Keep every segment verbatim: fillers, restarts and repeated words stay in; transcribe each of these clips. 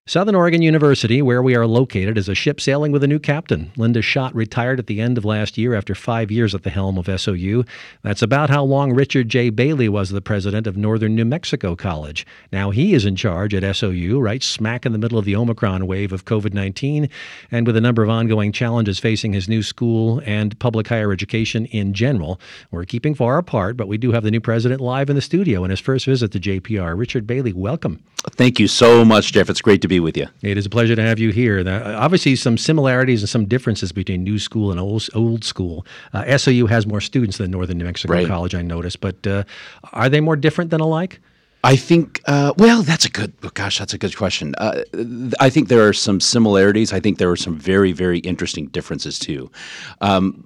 Southern Oregon University, where we are located, is a ship sailing with a new captain. Linda Schott retired at the end of last year after five years at the helm of S O U. That's about how long Richard J. Bailey was the president of Northern New Mexico College. Now he is in charge at S O U, right smack in the middle of the Omicron wave of covid nineteen, and with a number of ongoing challenges facing his new school and public higher education in general. We're keeping far apart, but we do have the new president live in the studio in his first visit to J P R. Richard Bailey, welcome. Thank you so much, Jeff. It's great to be with you. It is a pleasure to have you here. Now, obviously, some similarities and some differences between new school and old, old school. Uh, S O U has more students than Northern New Mexico right. College, I noticed, but uh, are they more different than alike? I think, uh, well, that's a good, oh gosh, that's a good question. Uh, I think there are some similarities. I think there are some very, very interesting differences, too. Um,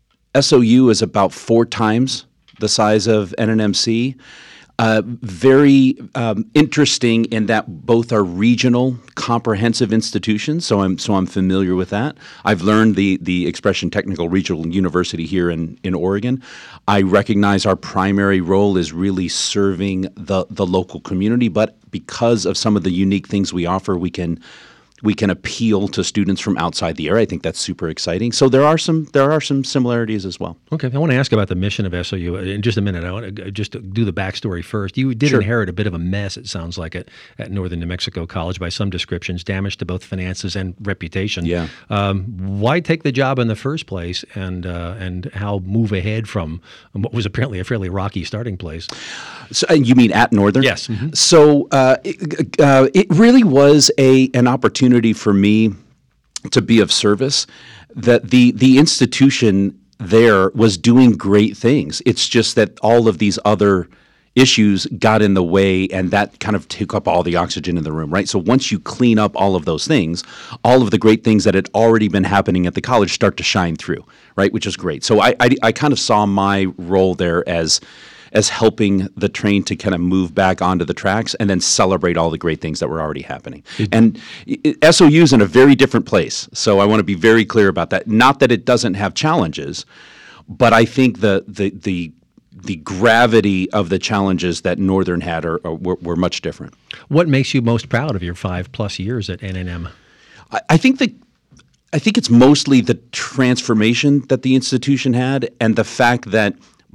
S O U is about four times the size of N N M C. Uh, very um, interesting in that both are regional, comprehensive institutions. So I'm so I'm familiar with that. I've learned the the expression technical regional university here in, in Oregon. I recognize our primary role is really serving the the local community, but because of some of the unique things we offer, we can. We can appeal to students from outside the area. I think that's super exciting. So there are some there are some similarities as well. Okay, I want to ask about the mission of S O U in just a minute. I want to just do the backstory first. You did Sure. inherit a bit of a mess, it sounds like, at, at Northern New Mexico College by some descriptions, damage to both finances and reputation. Yeah. Um, why take the job in the first place, and uh, and how move ahead from what was apparently a fairly rocky starting place? So, and you mean at Northern? Yes. Mm-hmm. So uh, it, uh, it really was a an opportunity for me to be of service. That the the institution there was doing great things. It's just that all of these other issues got in the way, and that kind of took up all the oxygen in the room, right? So once you clean up all of those things, all of the great things that had already been happening at the college start to shine through, right? Which is great. So I I, I kind of saw my role there as as helping the train to kind of move back onto the tracks and then celebrate all the great things that were already happening. Mm-hmm. And it, S O U is in a very different place. So I want to be very clear about that. Not that it doesn't have challenges, but I think the the the the gravity of the challenges that Northern had are, are were, were much different. What makes you most proud of your five plus years at N N M? I, I think that I think it's mostly the transformation that the institution had, and the fact that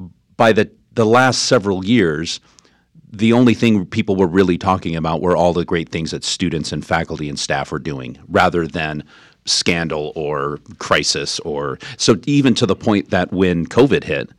by the the last several years, the only thing people were really talking about were all the great things that students and faculty and staff were doing, rather than scandal or crisis. Or so even to the point that when COVID hit,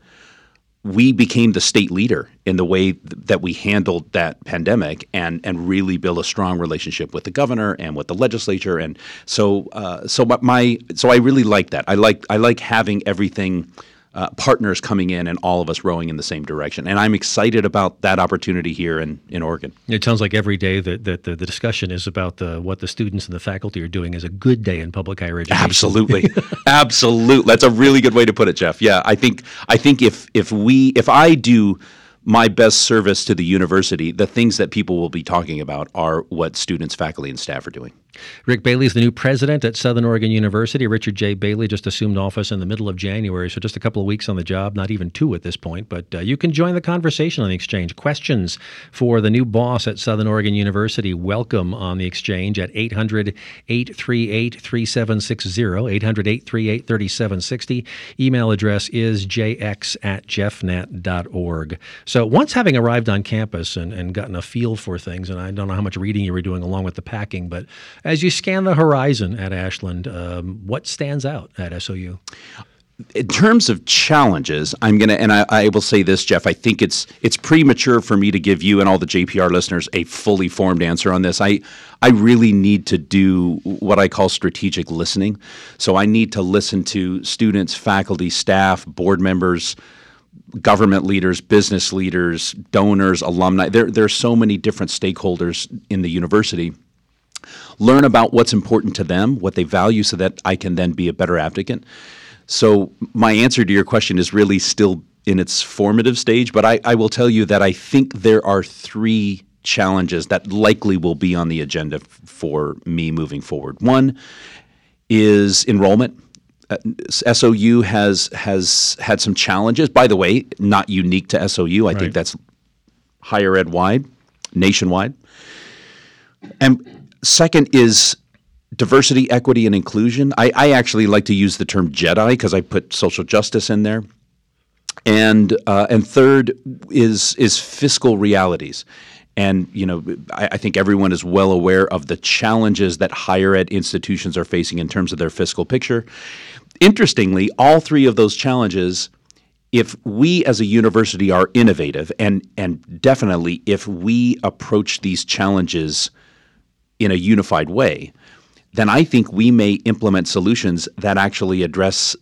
we became the state leader in the way th- that we handled that pandemic, and and really built a strong relationship with the governor and with the legislature. And so uh, so my so I really like that. I like I like having everything. Uh, partners coming in and all of us rowing in the same direction. And I'm excited about that opportunity here in, in Oregon. It sounds like every day that, that the, the discussion is about the, what the students and the faculty are doing is a good day in public higher education. Absolutely. Absolutely. That's a really good way to put it, Jeff. Yeah, I think I think if if we if I do my best service to the university, the things that people will be talking about are what students, faculty, and staff are doing. Rick Bailey is the new president at Southern Oregon University. Richard J. Bailey just assumed office in the middle of January, so just a couple of weeks on the job, not even two at this point. But uh, you can join the conversation on the Exchange. Questions for the new boss at Southern Oregon University, welcome on the Exchange at eight hundred, eight three eight, three seven six zero, eight hundred, eight three eight, three seven six zero. Email address is j x at jeffnet dot org. So once having arrived on campus and, and gotten a feel for things, and I don't know how much reading you were doing along with the packing, but as you scan the horizon at Ashland, um, what stands out at S O U? In terms of challenges, I'm going to, and I, I will say this, Jeff, I think it's it's premature for me to give you and all the J P R listeners a fully formed answer on this. I I really need to do what I call strategic listening. So I need to listen to students, faculty, staff, board members, government leaders, business leaders, donors, alumni. There, there are so many different stakeholders in the university. Learn about what's important to them, what they value, so that I can then be a better advocate. So my answer to your question is really still in its formative stage, but I, I will tell you that I think there are three challenges that likely will be on the agenda f- for me moving forward. One is enrollment. Uh, S O U has has had some challenges. By the way, not unique to S O U. I Right. think that's higher ed wide, nationwide. And second is diversity, equity, and inclusion. I, I actually like to use the term JEDI because I put social justice in there. And uh, and third is is fiscal realities. And, you know, I, I think everyone is well aware of the challenges that higher ed institutions are facing in terms of their fiscal picture. Interestingly, all three of those challenges, if we as a university are innovative, and and definitely if we approach these challenges in a unified way, then I think we may implement solutions that actually address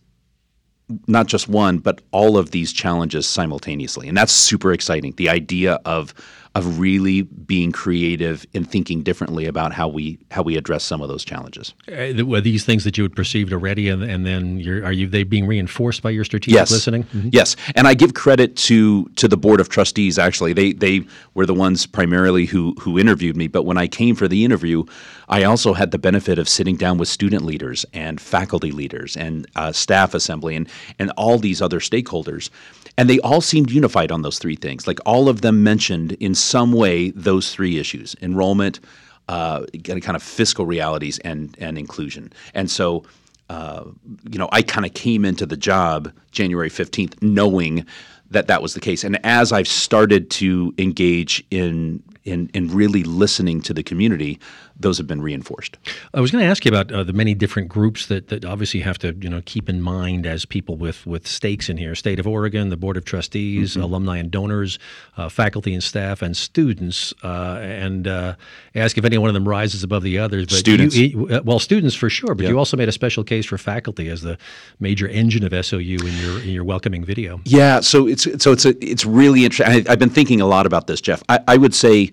not just one, but all of these challenges simultaneously. And that's super exciting. The idea of of really being creative and thinking differently about how we how we address some of those challenges. Uh, were these things that you had perceived already, and, and then you're, are you they being reinforced by your strategic yes. listening? Mm-hmm. Yes, and I give credit to to the board of trustees. Actually, they they were the ones primarily who who interviewed me. But when I came for the interview, I also had the benefit of sitting down with student leaders and faculty leaders and uh, staff assembly and and all these other stakeholders. And they all seemed unified on those three things. Like all of them mentioned in some way those three issues: enrollment, uh, kind of fiscal realities, and and inclusion. And so, uh, you know, I kind of came into the job January fifteenth knowing that that was the case. And as I've started to engage in in in really listening to the community, those have been reinforced. I was going to ask you about uh, the many different groups that, that obviously have to, you know, keep in mind as people with, with stakes in here. State of Oregon, the Board of Trustees, mm-hmm. alumni and donors, uh, faculty and staff, and students. Uh, and uh, ask if any one of them rises above the others. But students. You, uh, well, students for sure, but yeah. you also made a special case for faculty as the major engine of S O U in your in your welcoming video. Yeah, so it's so it's a, it's really interesting. I, I've been thinking a lot about this, Jeff. I, I would say.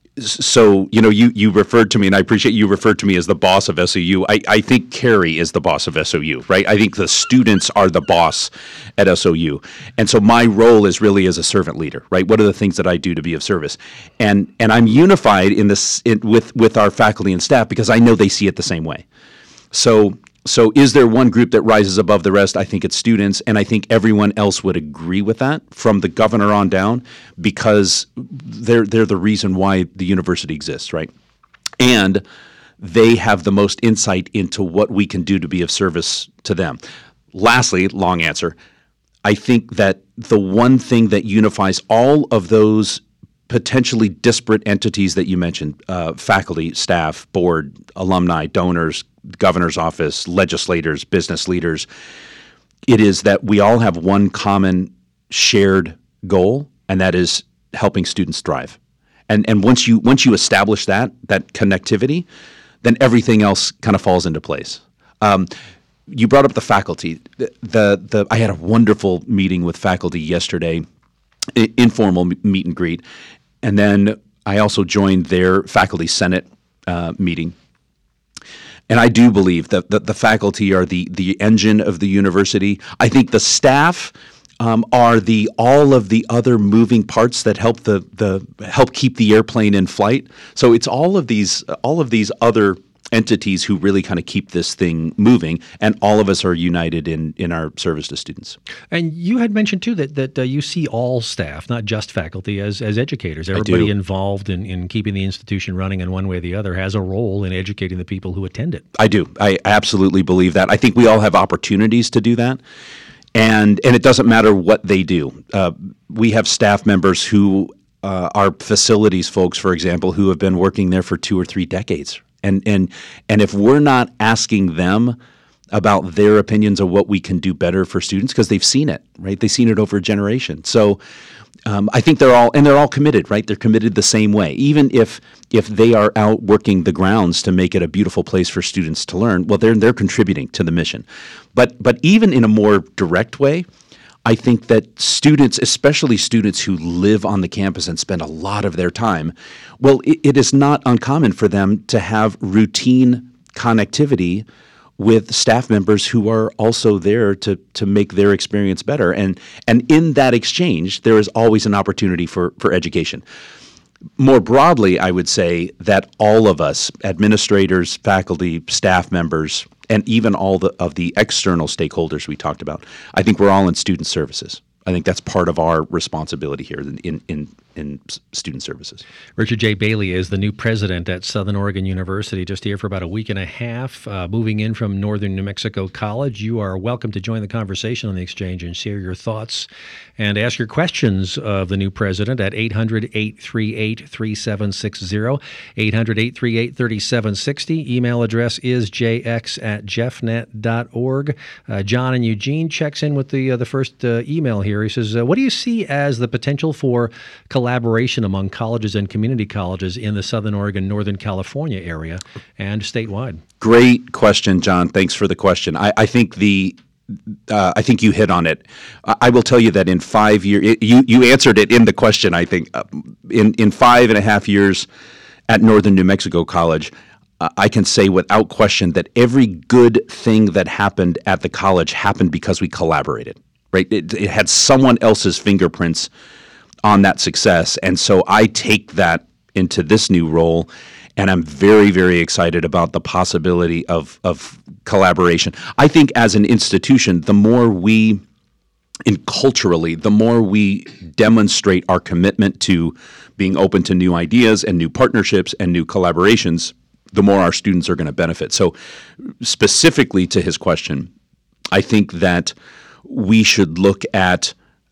So, you know, you, you referred to me, and I appreciate you referred to me as the boss of S O U. I, I think Carrie is the boss of S O U, right? I think the students are the boss at S O U. And so my role is really as a servant leader, right? What are the things that I do to be of service? And and I'm unified in this in, with, with our faculty and staff because I know they see it the same way. So So is there one group that rises above the rest? I think it's students, and I think everyone else would agree with that from the governor on down because they're they're the reason why the university exists, right? And they have the most insight into what we can do to be of service to them. Lastly, long answer, I think that the one thing that unifies all of those potentially disparate entities that you mentioned, uh, faculty, staff, board, alumni, donors, governor's office, legislators, business leaders, it is that we all have one common shared goal, and that is helping students thrive. And and once you once you establish that that connectivity, then everything else kind of falls into place. Um, you brought up the faculty. The, the the I had a wonderful meeting with faculty yesterday, I- informal meet and greet, and then I also joined their faculty senate uh, meeting. And I do believe that the, the faculty are the the engine of the university. I think the staff um, are the all of the other moving parts that help the the help keep the airplane in flight. So it's all of these all of these other entities who really kind of keep this thing moving, and all of us are united in in our service to students. And you had mentioned too that that uh, you see all staff, not just faculty, as as educators. Everybody involved in, in keeping the institution running in one way or the other has a role in educating the people who attend it. I do. I absolutely believe that. I think we all have opportunities to do that. And and it doesn't matter what they do. Uh, we have staff members who uh, are facilities folks, for example, who have been working there for two or three decades. And and and if we're not asking them about their opinions of what we can do better for students, because they've seen it, right? They've seen it over a generation. So um, I think they're all and they're all committed, right? They're committed the same way. Even if if they are out working the grounds to make it a beautiful place for students to learn, well, they're they're contributing to the mission. But but even in a more direct way, I think that students, especially students who live on the campus and spend a lot of their time, well, it, it is not uncommon for them to have routine connectivity with staff members who are also there to to make their experience better. And and in that exchange, there is always an opportunity for, for education. More broadly, I would say that all of us, administrators, faculty, staff members, and even all the, of the external stakeholders we talked about, I think we're all in student services. I think that's part of our responsibility here in, in, in in student services. Richard J. Bailey is the new president at Southern Oregon University, just here for about a week and a half, uh, moving in from Northern New Mexico College. You are welcome to join the conversation on the Exchange and share your thoughts and ask your questions of the new president at eight hundred, eight three eight, three seven six zero, eight hundred, eight three eight, three seven six zero. Email address is j x at jeff net dot org. Uh, John and Eugene checks in with the uh, the first uh, email here. He says, uh, what do you see as the potential for collaboration among colleges and community colleges in the Southern Oregon, Northern California area and statewide? Great question, John. Thanks for the question. I, I think the Uh, I think you hit on it. I will tell you that in five years, you, you answered it in the question, I think. Uh, in, in five and a half years at Northern New Mexico College, uh, I can say without question that every good thing that happened at the college happened because we collaborated, right? It, it had someone else's fingerprints on that success. And so I take that into this new role, and I'm very, very excited about the possibility of, of collaboration. I think as an institution, the more we, in culturally, the more we demonstrate our commitment to being open to new ideas and new partnerships and new collaborations, the more our students are going to benefit. So specifically to his question, I think that we should look at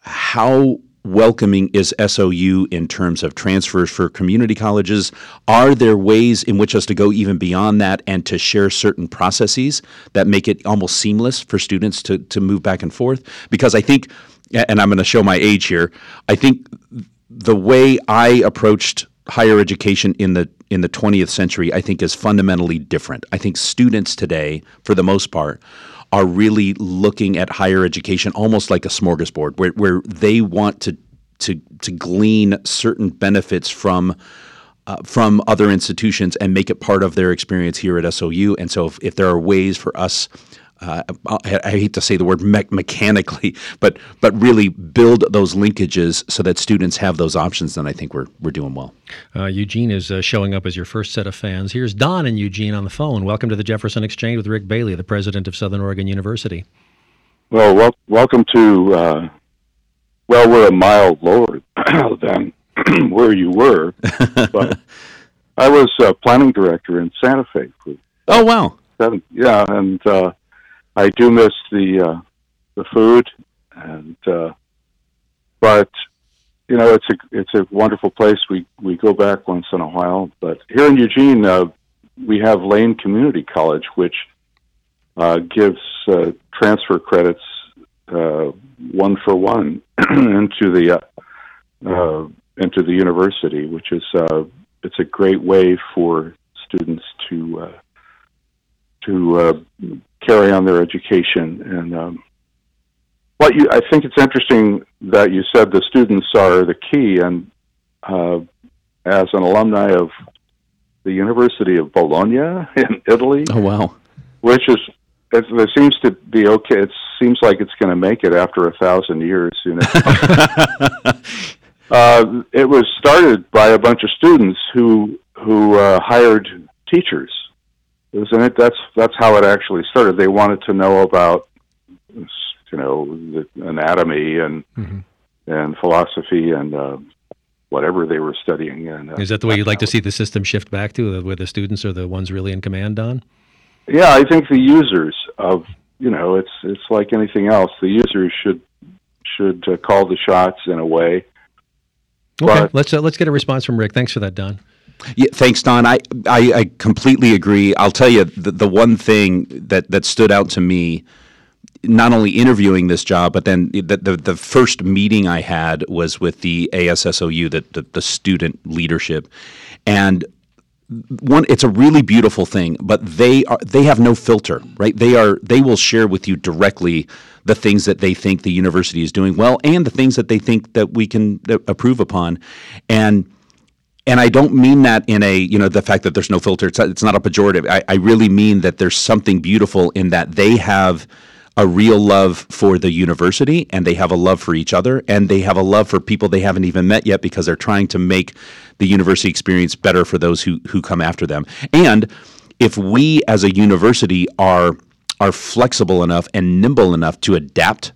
how welcoming is S O U in terms of transfers for community colleges. Are there ways in which us to go even beyond that and to share certain processes that make it almost seamless for students to, to move back and forth? Because I think, and I'm going to show my age here, I think the way I approached higher education in the in the twentieth century, I think is fundamentally different. I think students today, for the most part, are really looking at higher education almost like a smorgasbord, where, where they want to to to glean certain benefits from uh, from other institutions and make it part of their experience here at S O U. And so if, if there are ways for us, uh, I, I hate to say the word me- mechanically, but but really build those linkages so that students have those options, then I think we're we're doing well. Uh, Eugene is uh, showing up as your first set of fans. Here's Don and Eugene on the phone. Welcome to the Jefferson Exchange with Rick Bailey, the president of Southern Oregon University. Well, wel- welcome to, uh, well, we're a mile lower than where you were, but I was uh, planning director in Santa Fe for Oh, wow. seven, yeah, and uh, I do miss the uh, the food, and uh, but you know it's a it's a wonderful place. We we go back once in a while, but here in Eugene, uh, we have Lane Community College, which uh, gives uh, transfer credits uh, one for one into the uh, uh, into the university, which is uh, it's a great way for students to uh, to uh, carry on their education. And um, what you I think it's interesting that you said the students are the key. And uh, as an alumni of the University of Bologna in Italy, oh wow, which is it, it seems to be okay. It seems like it's going to make it after a thousand years. You know, uh, it was started by a bunch of students who who uh, hired teachers. It was, and it, that's that's how it actually started. They wanted to know about, you know, the anatomy and mm-hmm. and philosophy and uh, whatever they were studying. And uh, is that the way you'd like to see the system shift back to, where the students are the ones really in command, Don? Yeah, I think the users of, you know, it's it's like anything else. The users should should uh, call the shots in a way. Okay, but, let's uh, let's get a response from Rick. Thanks for that, Don. Yeah, thanks, Don. I, I, I completely agree. I'll tell you, the, the one thing that, that stood out to me, not only interviewing this job, but then the, the, the first meeting I had was with the A S S O U, the, the, the student leadership. And one, it's a really beautiful thing, but they are they have no filter, right? They are they will share with you directly the things that they think the university is doing well and the things that they think that we can approve upon. And And I don't mean that in a, you know, the fact that there's no filter. It's, it's not a pejorative. I, I really mean that there's something beautiful in that they have a real love for the university and they have a love for each other and they have a love for people they haven't even met yet because they're trying to make the university experience better for those who, who come after them. And if we as a university are are flexible enough and nimble enough to adapt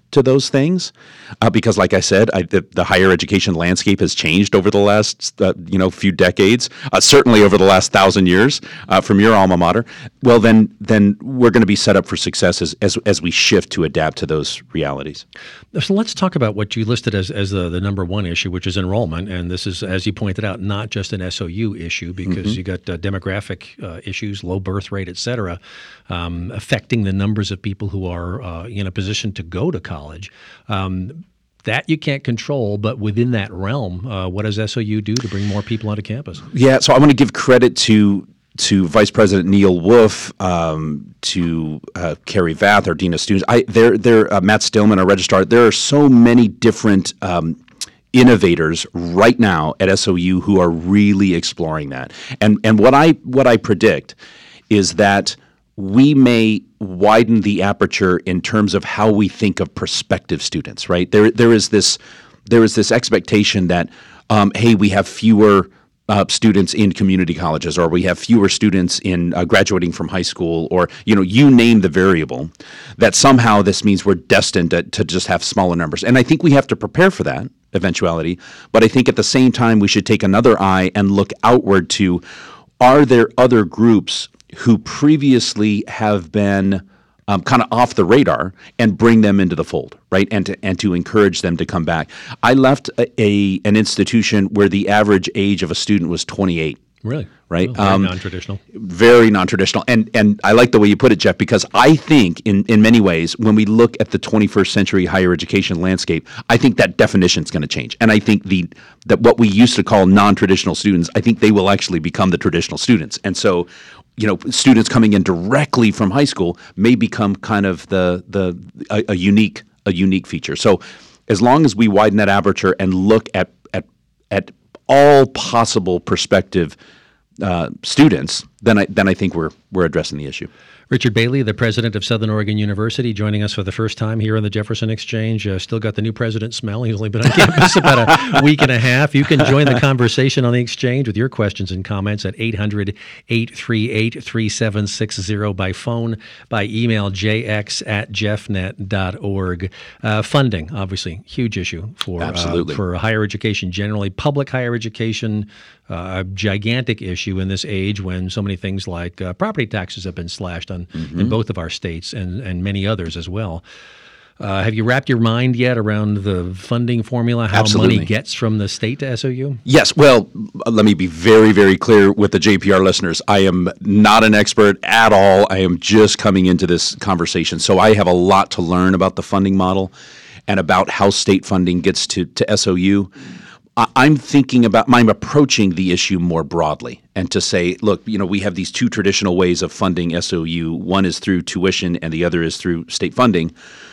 to those things, uh, because, like I said, I, the, the higher education landscape has changed over the last uh, you know few decades, uh, certainly over the last thousand years uh, from your alma mater. Well, then then we're going to be set up for success as, as as we shift to adapt to those realities. So let's talk about what you listed as as the, the number one issue, which is enrollment, and this is, as you pointed out, not just an S O U issue, because mm-hmm. you got uh, demographic uh, issues, low birth rate, et cetera, um, affecting the numbers of people who are uh, in a position to go to college. College. Um, that you can't control, but within that realm, uh, what does S O U do to bring more people onto campus? Yeah, so I want to give credit to to Vice President Neil Wolf, um, to uh, Carrie Vath, our Dean of Students. I, they're, they're, uh, Matt Stillman, our registrar. There are so many different um, innovators right now at S O U who are really exploring that. And and what I what I predict is that we may widen the aperture in terms of how we think of prospective students, right? There, there is this, there is this expectation that, um, hey, we have fewer uh, students in community colleges, or we have fewer students in uh, graduating from high school, or you know, you name the variable. That somehow this means we're destined to, to just have smaller numbers, and I think we have to prepare for that eventuality. But I think at the same time, we should take another eye and look outward to: are there other groups who previously have been um, kind of off the radar, and bring them into the fold, right? And to and to encourage them to come back. I left a, a an institution where the average age of a student was twenty-eight. Really? Right? Well, very um, non-traditional. Very non-traditional. And and I like the way you put it, Jeff, because I think in, in many ways, when we look at the twenty-first century higher education landscape, I think that definition is going to change. And I think the that what we used to call non-traditional students, I think they will actually become the traditional students. And so, you know, students coming in directly from high school may become kind of the the a, a unique a unique feature. So as long as we widen that aperture and look at at at all possible prospective uh, students, then I then I think we're we're addressing the issue. Richard Bailey, the president of Southern Oregon University, joining us for the first time here on the Jefferson Exchange. Uh, still got the new president smell. He's only been on campus about a week and a half. You can join the conversation on the Exchange with your questions and comments at eight hundred, eight three eight, three seven six zero by phone, by email, j x at jeffnet dot org. Uh, funding, obviously, huge issue for, Absolutely. Uh, for higher education generally. Public higher education, uh, a gigantic issue in this age when so many things like uh, property taxes have been slashed on Mm-hmm. in both of our states, and, and many others as well. Uh, have you wrapped your mind yet around the funding formula, how Absolutely. money gets from the state to S O U? Yes. Well, let me be very, very clear with the J P R listeners. I am not an expert at all. I am just coming into this conversation. So I have a lot to learn about the funding model and about how state funding gets to, to S O U. I'm thinking about, I'm approaching the issue more broadly, and to say, look, you know, we have these two traditional ways of funding S O U. One is through tuition and the other is through state funding.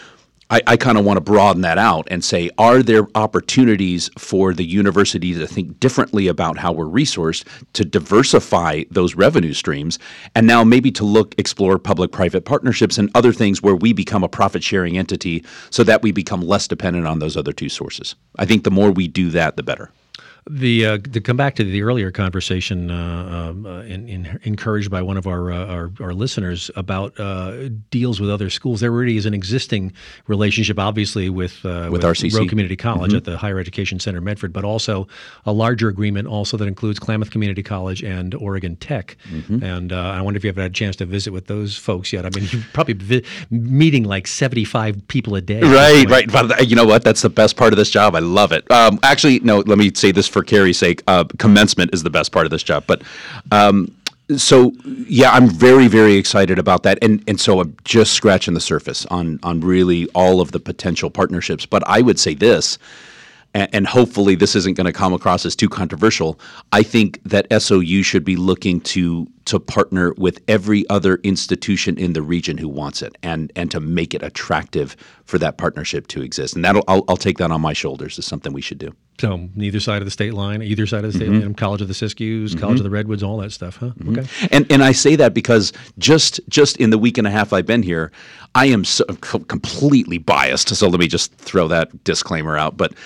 I, I kind of want to broaden that out and say, are there opportunities for the university to think differently about how we're resourced, to diversify those revenue streams, and now maybe to look, explore public-private partnerships and other things where we become a profit-sharing entity so that we become less dependent on those other two sources. I think the more we do that, the better. The uh, to come back to the earlier conversation, uh, um, uh, in, in, encouraged by one of our uh, our, our listeners about uh, deals with other schools, there already is an existing relationship, obviously, with uh, with, with R C C. Rowe Community College mm-hmm. at the Higher Education Center Medford, but also a larger agreement also that includes Klamath Community College and Oregon Tech. Mm-hmm. And uh, I wonder if you have had a chance to visit with those folks yet. I mean, you're probably vi- meeting like seventy-five people a day. Right, right. But you know what? That's the best part of this job. I love it. Um, actually, no. Let me say this for Carrie's sake, uh, commencement is the best part of this job. But um, so, yeah, I'm very, very excited about that. And and so I'm just scratching the surface on on really all of the potential partnerships. But I would say this, and, and hopefully this isn't going to come across as too controversial. I think that S O U should be looking to to partner with every other institution in the region who wants it, and and to make it attractive for that partnership to exist. And that'll I'll, I'll take that on my shoulders as something we should do. So neither side of the state line, either side of the state mm-hmm. line, College of the Siskiyous, mm-hmm. College of the Redwoods, all that stuff, huh? Mm-hmm. Okay. And and I say that because just just in the week and a half I've been here, I am so completely biased. So let me just throw that disclaimer out. But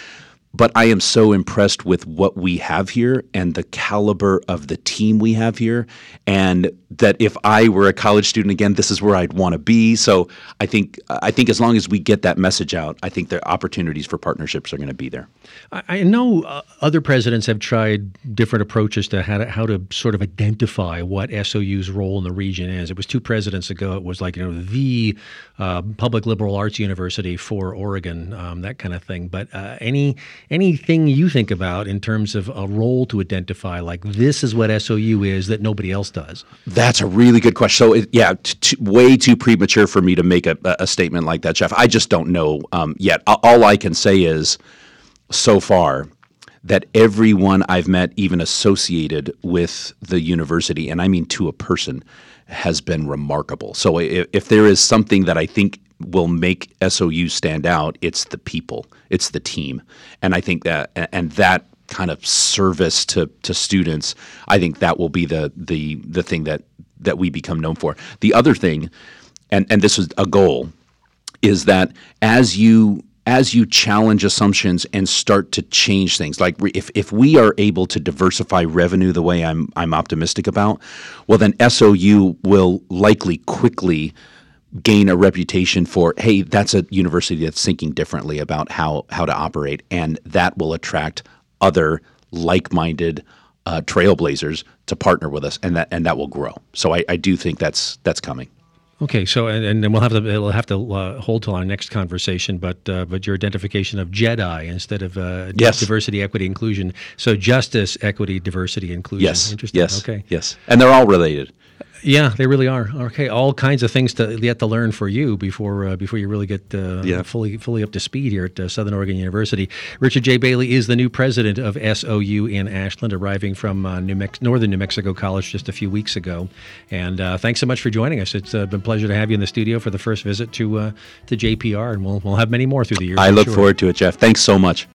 but I am so impressed with what we have here and the caliber of the team we have here, and that if I were a college student again, this is where I'd want to be. So I think I think as long as we get that message out, I think the opportunities for partnerships are going to be there. I, I know uh, other presidents have tried different approaches to how to how to sort of identify what S O U's role in the region is. It was two presidents ago. It was like, you know, the uh, public liberal arts university for Oregon, um, that kind of thing. But uh, any anything you think about in terms of a role to identify, like this is what S O U is that nobody else does? That's a really good question. So, it, yeah, t- t- way too premature for me to make a, a statement like that, Jeff. I just don't know um, yet. All I can say is, so far, that everyone I've met, even associated with the university, and I mean to a person, has been remarkable. So if, if there is something that I think will make S O U stand out, it's the people, it's the team. And I think that, and that kind of service to, to students, I think that will be the the the thing that, that we become known for. The other thing, and, and this was a goal, is that as you as you challenge assumptions and start to change things, like if, if we are able to diversify revenue the way I'm I'm optimistic about, well then S O U will likely quickly gain a reputation for, hey, that's a university that's thinking differently about how, how to operate, and that will attract other like-minded uh, trailblazers to partner with us, and that and that will grow. So I, I do think that's that's coming. Okay, so and, and then we'll have to it'll have to uh, hold till our next conversation, but uh, but your identification of JEDI instead of uh, yes. diversity, equity, inclusion. So justice, equity, diversity, inclusion. Yes. Interesting. Yes. Okay. Yes. And they're all related. Yeah, they really are. Okay, all kinds of things to yet to learn for you before uh, before you really get uh, yeah. fully fully up to speed here at uh, Southern Oregon University. Richard J. Bailey is the new president of S O U in Ashland, arriving from uh, New Mex- Northern New Mexico College just a few weeks ago. And uh, thanks so much for joining us. It's uh, been a pleasure to have you in the studio for the first visit to uh, to J P R, and we'll we'll have many more through the years. I I'm look sure. forward to it, Jeff. Thanks so much.